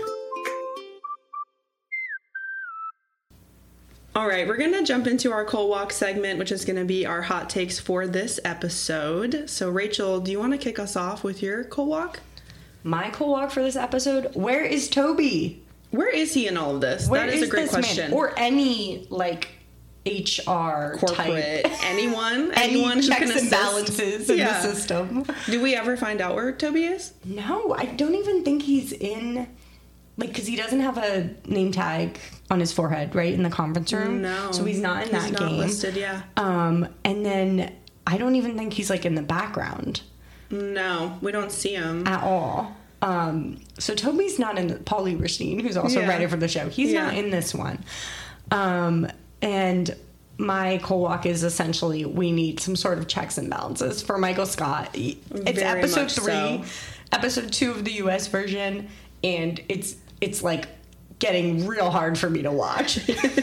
All right, we're going to jump into our Cold Walk segment, which is going to be our hot takes for this episode. So, Rachel, do you want to kick us off with your Cold Walk? My cool walk for this episode, where is Toby? Where is he in all of this? Where that is, a great this question. man? Or any like H R corporate, type. anyone, Any anyone who checks can and assist. balances in Yeah. the system. Do we ever find out where Toby is? No, I don't even think he's in like, because he doesn't have a name tag on his forehead, right, in the conference room. No. So he's not in he's that not game. listed, yeah. Um, and then I don't even think he's, like, in the background. No, we don't see him. At all. Um, so Toby's not in the, Paul Lieberstein, who's also Yeah. writer for the show. He's Yeah. not in this one. Um, and my cold walk is essentially we need some sort of checks and balances for Michael Scott. It's Very episode much three, so. episode two of the U S version, and it's it's like getting real hard for me to watch.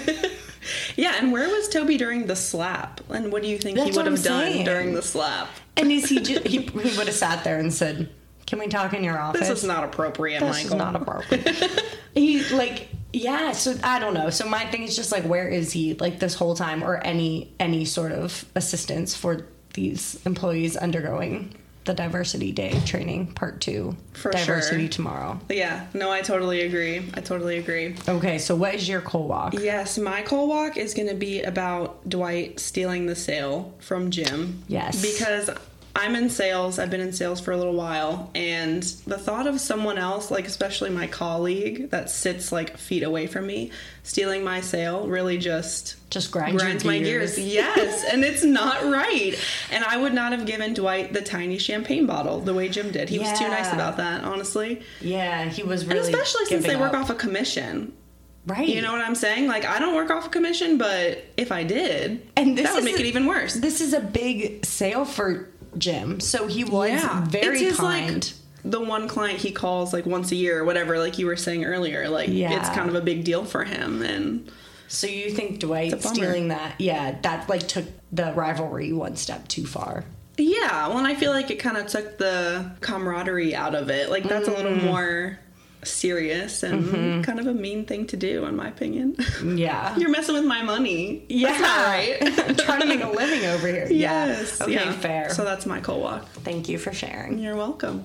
Yeah, and where was Toby during the slap? And what do you think That's he would what have I'm done saying. during the slap? And is he just, he, he would have sat there and said, "Can we talk in your office?" This is not appropriate, This Michael. is not appropriate. He, like, yeah, so I don't know. So my thing is just, like, where is he, like, this whole time, or any any sort of assistance for these employees undergoing the Diversity Day training, part two. For Diversity sure. Tomorrow. Yeah, no, I totally agree. I totally agree. Okay, so what is your cold walk? Yes, my cold walk is going to be about Dwight stealing the sale from Jim. Yes. Because I'm in sales. I've been in sales for a little while. And the thought of someone else, like especially my colleague that sits like feet away from me, stealing my sale really just... Just grinds, grinds your my gears. gears. Yes, and it's not right. And I would not have given Dwight the tiny champagne bottle the way Jim did. He was too Yeah. nice about that, honestly. Yeah, he was really And especially since giving they work up. off a commission. Right. You know what I'm saying? Like, I don't work off a commission, but if I did, And this that would is make a- it even worse. This is a big sale for Jim, so he was Yeah. very it's his, kind. like, the one client he calls, like, once a year or whatever, like you were saying earlier. Like, Yeah. it's kind of a big deal for him. And So you think Dwight It's a bummer. stealing that? Yeah, that like took the rivalry one step too far. yeah, well, and I feel like it kind of took the camaraderie out of it. Like, that's a little Mm. more serious and Mm-hmm. kind of a mean thing to do, in my opinion. Yeah. You're messing with my money. Yeah. That's not right. I'm trying to make a living over here. Yes. Yeah. Okay, yeah. fair. So that's my cold walk. Thank you for sharing. You're welcome.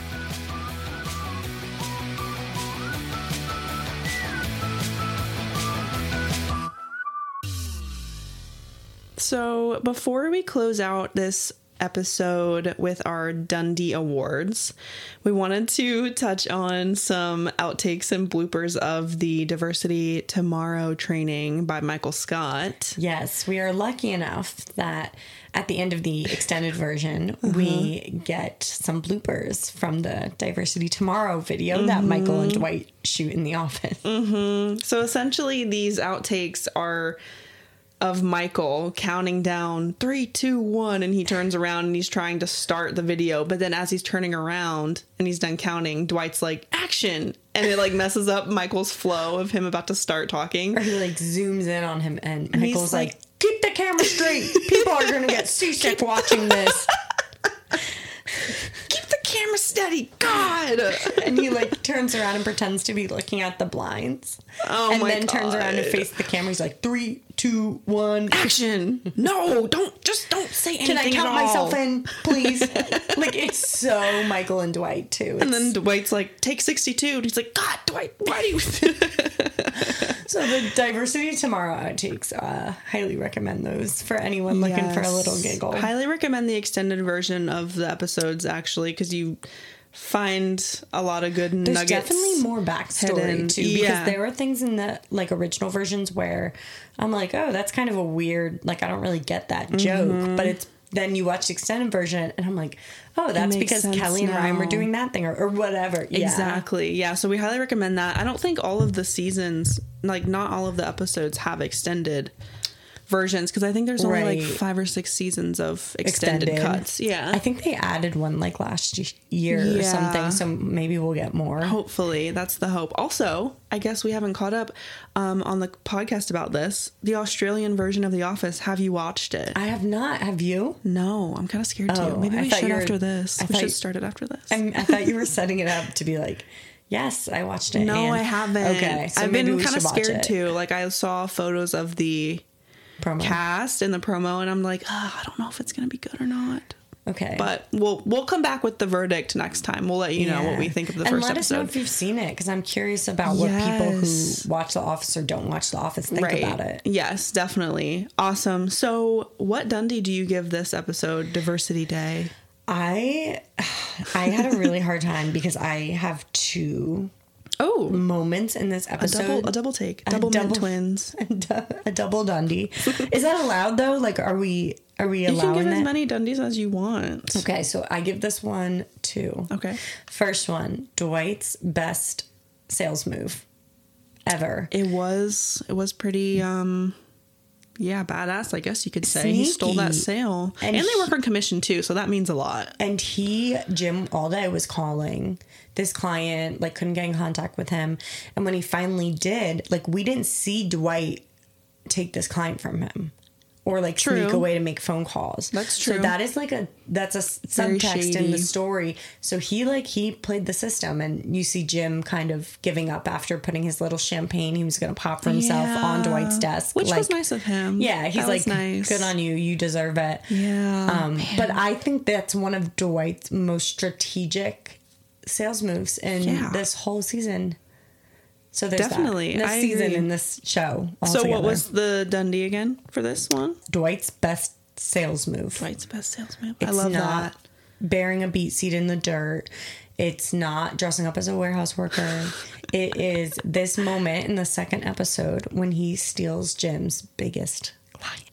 So before we close out this episode with our Dundee Awards, we wanted to touch on some outtakes and bloopers of the Diversity Tomorrow training by Michael Scott. Yes, we are lucky enough that at the end of the extended version, we get some bloopers from the Diversity Tomorrow video that Michael and Dwight shoot in the office. So essentially these outtakes are of Michael counting down three, two, one, and he turns around and he's trying to start the video. But then as he's turning around and he's done counting, Dwight's like, action. And it like messes up Michael's flow of him about to start talking. Or he like zooms in on him and he's Michael's like, like- keep the camera straight. People are going to get seasick watching this. Keep the camera steady. God. And he like turns around and pretends to be looking at the blinds. Oh and my then turns around and God. faces the camera. He's like, three, two, one. Action. No, don't, just don't say anything Can I count at all. myself in, please? Like, it's so Michael and Dwight, too. And It's- then Dwight's like, take sixty-two. And he's like, God, Dwight, why do you... so the Diversity Tomorrow outtakes, uh, highly recommend those for anyone looking for a little Yes. giggle. Highly recommend the extended version of the episodes, actually, because you find a lot of good There's nuggets. definitely more backstory, hidden. too, because Yeah. there are things in the, like, original versions where I'm like, oh, that's kind of a weird, like, I don't really get that joke, Mm-hmm. but it's, then you watch the extended version, and I'm like, oh, that's makes because sense Kelly and Ryan were now. doing that thing, or, or whatever. Yeah. Exactly. Yeah. So we highly recommend that. I don't think all of the seasons, like not all of the episodes have extended versions because I think there's only like Right. five or six seasons of extended, Extended. cuts. Yeah. I think they added one like last y- year or Yeah. something, so maybe we'll get more. Hopefully, that's the hope. Also, I guess we haven't caught up um, on the podcast about this. The Australian version of The Office. Have you watched it? I have not. Have you? No, I'm kind of scared Oh, to. Maybe I we thought should you were- after this. I we thought should you- start it after this. I, I thought you were setting it up to be like, yes, I watched it. no, and- I haven't. Okay, so I've maybe been we kind of should watch scared it. too. Like I saw photos of the Promo. cast in the promo, and I'm like, oh, I don't know if it's gonna be good or not. Okay, But we'll we'll come back with the verdict next time. We'll let you know what Yeah. we think of the and first let us know episode. if you've seen it, because I'm curious about what people Yes. who watch The Office or don't watch The Office think about it. Yes, definitely. Awesome. So, what Dundee do you give this episode, Diversity Day? I I had a really hard time because I have two Oh, moments in this a episode. double, a double take, double, double mint twins, a, du- a double Dundee. Is that allowed though? Like, are we are we you allowing can give that? as many Dundies as you want. Okay, so I give this one two. Okay. First one, Dwight's best sales move ever. It was it was pretty um yeah, badass, I guess you could say. Sneaky. He stole that sale. And And, they he- work on commission too, so that means a lot. And he, Jim all day was calling this client, like couldn't get in contact with him. And when he finally did, like we didn't see Dwight take this client from him or like True. sneak away to make phone calls. That's So true. that is like a, that's a Very subtext in shady. the story. So he like, he played the system and you see Jim kind of giving up after putting his little champagne he was going to pop for himself Yeah. on Dwight's desk. Which like, was nice of him. Yeah, he's That like, was nice. good on you. You deserve it. Yeah. Um, but I think that's one of Dwight's most strategic sales moves in Yeah. this whole season. So there's Definitely, that. This I season agree. in this show. So what altogether. was the Dundee again for this one? Dwight's best sales move? Dwight's best salesman. It's I love not that. bearing a beat seat in the dirt. It's not dressing up as a warehouse worker. It is this moment in the second episode when he steals Jim's biggest client.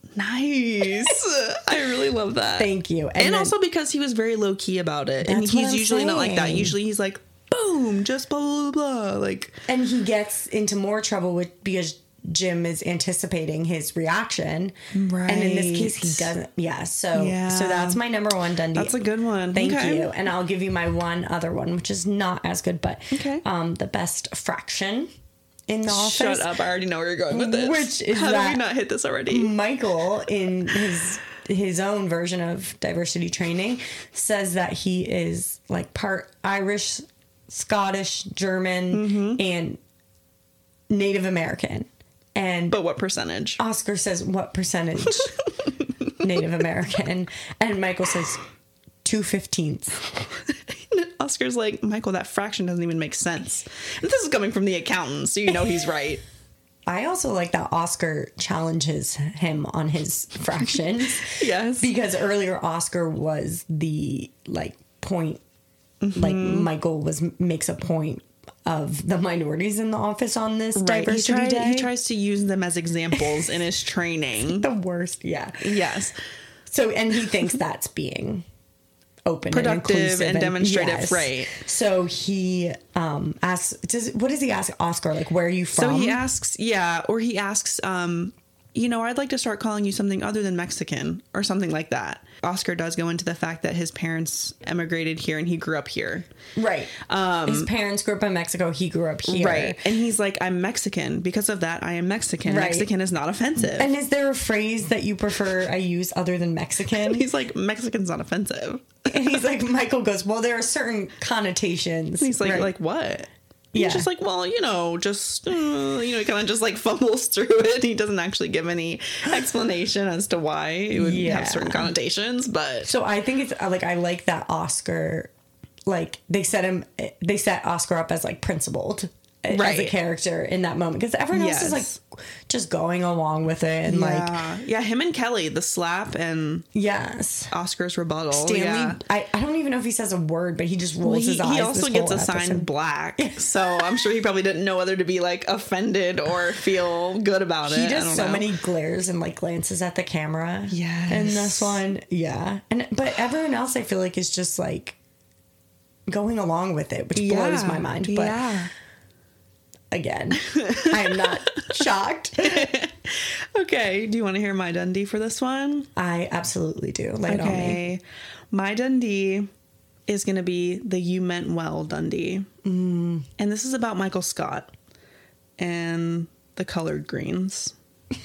Nice. I really love that. Thank you. And, then- also because he was very low key about it. And That's what he's I'm usually not like that. saying. Usually he's like, boom, just blah, blah, blah, blah. Like, And he gets into more trouble with because Jim is anticipating his reaction. Right. And in this case, he doesn't. Yeah. So, Yeah. so that's my number one Dundee. that's a good one. Thank Okay. you. And I'll give you my one other one, which is not as good, but Okay. um, the best fraction in the office. Shut up. I already know where you're going with this. Which is How that- did we not hit this already? Michael, in his his own version of diversity training, says that he is like part Irish, Scottish, German, Mm-hmm. and Native American. And But what percentage? Oscar says, what percentage Native American? And Michael says, two fifteenths. Oscar's like, Michael, that fraction doesn't even make sense. And this is coming from the accountant, so you know he's right. I also like that Oscar challenges him on his fractions. Yes. Because earlier Oscar was the like point, like Michael was makes a point of the minorities in the office on this Right. He, diversity tried, day. he tries to use them as examples in his training. the worst, yeah. Yes. So, and he thinks that's being open, Productive and, inclusive and demonstrative, right. So he um asks, does what does he ask Oscar? Like, where are you from? So he asks, yeah, or he asks, um, you know, I'd like to start calling you something other than Mexican or something like that. Oscar does go into the fact that his parents emigrated here and he grew up here. Right. Um, His parents grew up in Mexico. He grew up here. Right. And he's like, I'm Mexican. Because of that, I am Mexican. Right. Mexican is not offensive. And is there a phrase that you prefer I use other than Mexican? he's like, Mexican's not offensive. And he's like, Michael goes, well, there are certain connotations. He's like, Right. like what? Yeah. He's just like, well, you know, just, uh, you know, he kind of just like fumbles through it. He doesn't actually give any explanation as to why it would Yeah. have certain connotations, but So I think it's uh, like, I like that Oscar, like they set him, they set Oscar up as like principled as a Right. character in that moment. Because everyone else is Yes. like just going along with it. And like, yeah. yeah, him and Kelly, the slap and yes. Oscar's rebuttal. Stanley, yeah. I, I don't even know if he says a word, but he just rolls Well, he, his eyes. he also this gets whole assigned episode. black, so I'm sure he probably didn't know whether to be like offended or feel good about it. He I does don't so know. many glares and like glances at the camera. Yes. In this one, yeah. And but everyone else, I feel like is just like going along with it, which blows Yeah, my mind. But yeah. again, I am not shocked. Okay. Do you want to hear my Dundee for this one? I absolutely do. Lay it on me. Okay. My Dundee is going to be the You Meant Well Dundee. Mm. And this is about Michael Scott and the colored greens.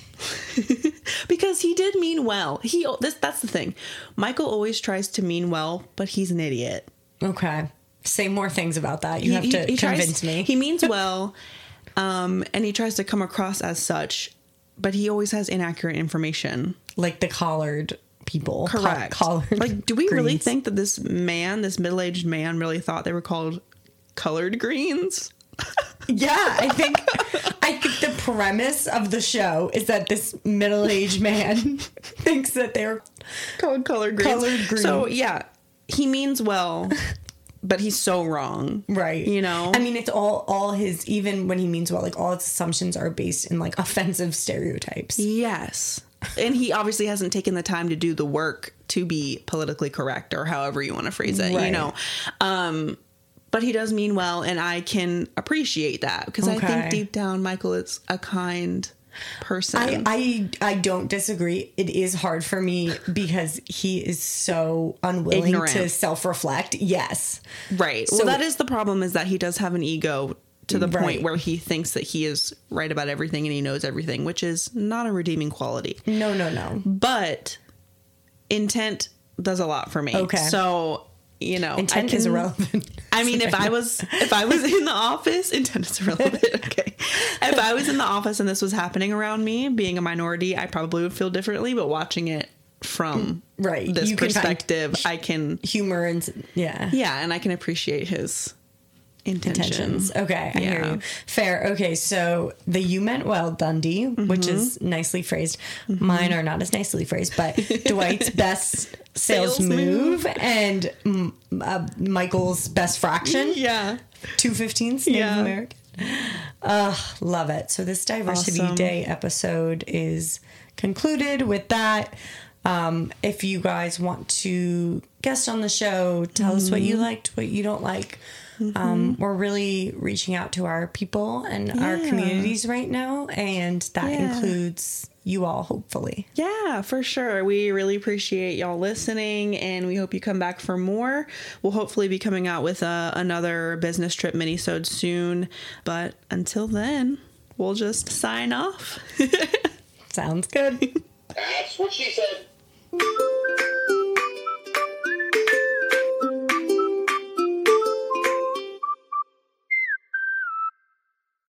Because he did mean well. He this that's the thing. Michael always tries to mean well, but he's an idiot. Okay. Say more things about that. You He- have he- to he tries- convince me. He means well, um, and he tries to come across as such, but he always has inaccurate information. like the collared people. Co- Correct. collared. Like, do we really greens. think that this man, this middle-aged man, really thought they were called colored greens? Yeah, I think I think the premise of the show is that this middle-aged man thinks that they're Called colored greens. Colored greens. So yeah, he means well, but he's so wrong. Right. You know? I mean, it's all, all his, even when he means well, like all his assumptions are based in like offensive stereotypes. Yes. And he obviously hasn't taken the time to do the work to be politically correct or however you want to phrase it, right. you know? Um, but he does mean well, and I can appreciate that because okay. I think deep down Michael is a kind person. I, I I don't disagree. It is hard for me because he is so unwilling Ignorant. to self-reflect. Yes. Right. So, well, that is the problem, is that he does have an ego to the right. point where he thinks that he is right about everything and he knows everything, which is not a redeeming quality. No, no, no. But intent does a lot for me. Okay. So, you know, intent I can, is irrelevant. I mean, if I was if I was in the office, intent is irrelevant. Okay. If I was in the office and this was happening around me, being a minority, I probably would feel differently. But watching it from right. this you perspective, can I can humor and yeah, yeah, and I can appreciate his intentions. intentions. Okay, I yeah. hear you. Fair. Okay, so the "you meant well" Dundee, mm-hmm. which is nicely phrased. Mm-hmm. Mine are not as nicely phrased, but Dwight's best sales, sales move, move and uh, Michael's best fraction. Yeah, two fifteenths Native yeah. American. Uh, love it. So this Diversity awesome. Day episode is concluded with that. Um, if you guys want to guest on the show, tell mm-hmm. us what you liked, what you don't like. Mm-hmm. Um, we're really reaching out to our people and yeah. our communities right now, and that yeah. includes you all, hopefully. Yeah, for sure. We really appreciate y'all listening, and we hope you come back for more. We'll hopefully be coming out with a, another business trip mini-sode soon, but until then, we'll just sign off. Sounds good. That's what she said.